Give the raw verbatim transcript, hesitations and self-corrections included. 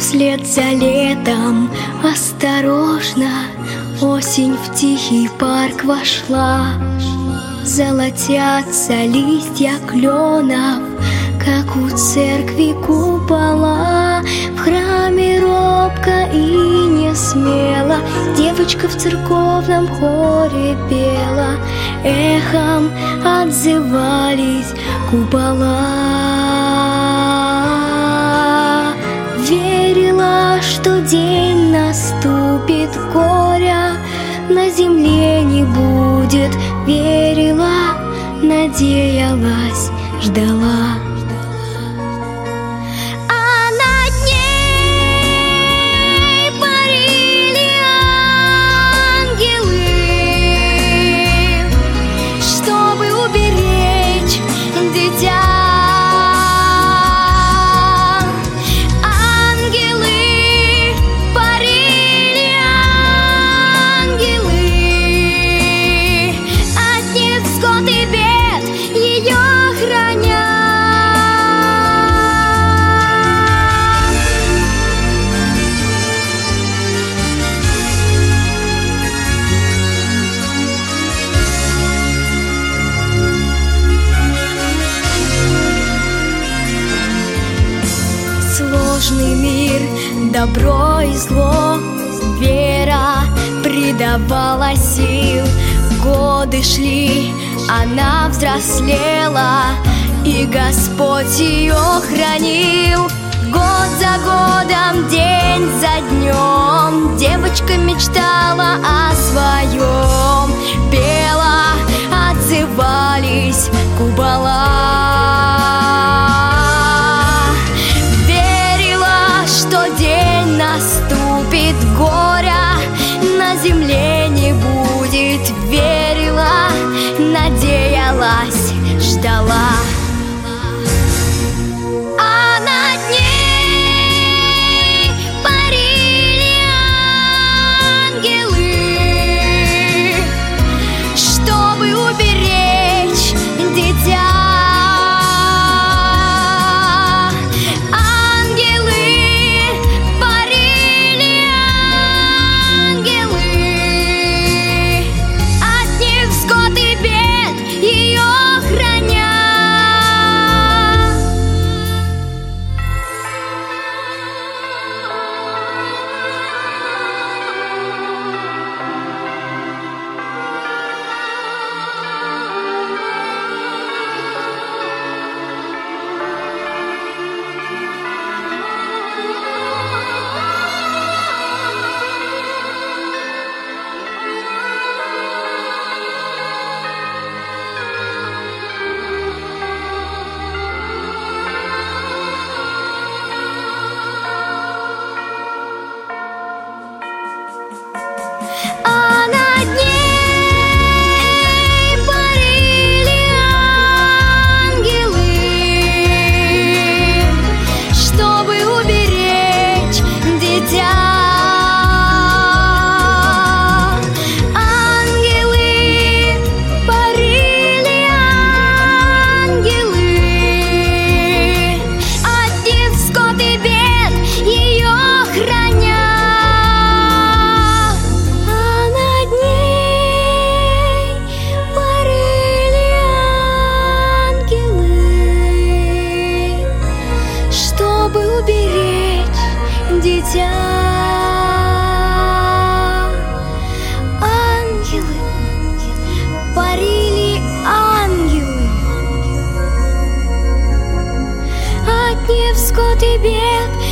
Вслед за летом осторожно осень в тихий парк вошла. Золотятся листья кленов, как у церкви купола. В храме робко и не смело девочка в церковном хоре пела. Эхом отзывались купола. Верила, что день наступит, горя на земле не будет. Верила, надеялась, ждала. А над ней парили ангелы, чтобы уберечь дитя. Сложный мир, добро и зло, вера придавала сил. Годы шли, она взрослела, и Господь ее хранил. Год за годом, день за днем, девочка мечтала о своем. Пела, отзывались купола. Наступит, горя на земле не будет. Верила, надеялась, ждала. А над ней парили ангелы, чтобы уберечь дитя. Дитя, ангелы, парили ангелы. От невзгод и бед